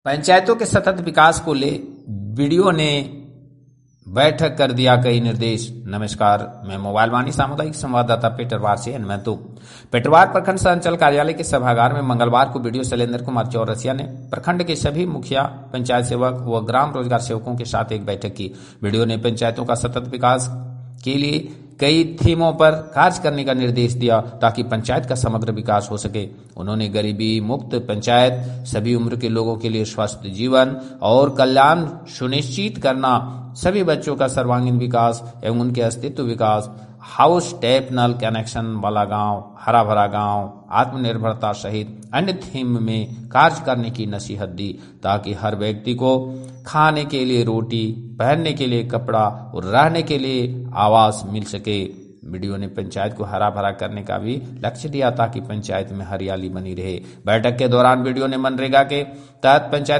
पंचायतों के सतत विकास को ले बीडीओ ने बैठक कर दिया कई निर्देश। नमस्कार, मैं मोबाइल वाणी सामुदायिक संवाददाता पेटरवार से हनुमंतु। पेटरवार प्रखंड सह अंचल कार्यालय के सभागार में मंगलवार को बीडीओ शैलेंद्र कुमार चौरसिया ने प्रखंड के सभी मुखिया, पंचायत सेवक व ग्राम रोजगार सेवकों के साथ एक बैठक की। बीडीओ ने पंचायतों का सतत विकास के लिए कई थीमों पर कार्य करने का निर्देश दिया ताकि पंचायत का समग्र विकास हो सके। उन्होंने गरीबी मुक्त पंचायत, सभी उम्र के लोगों के लिए स्वस्थ जीवन और कल्याण सुनिश्चित करना, सभी बच्चों का सर्वांगीण विकास एवं उनके अस्तित्व विकास, हाउस टैप नल कनेक्शन वाला गांव, हरा भरा गांव, आत्मनिर्भरता सहित अन्य थीम में कार्य करने की नसीहत दी ताकि हर व्यक्ति को खाने के लिए रोटी, पहनने के लिए कपड़ा और रहने के लिए आवास मिल सके। बीडीओ ने पंचायत को हरा भरा करने का भी लक्ष्य दिया ताकि पंचायत में हरियाली बनी रहे। बैठक के दौरान बीडीओ ने मनरेगा के तहत पंचायत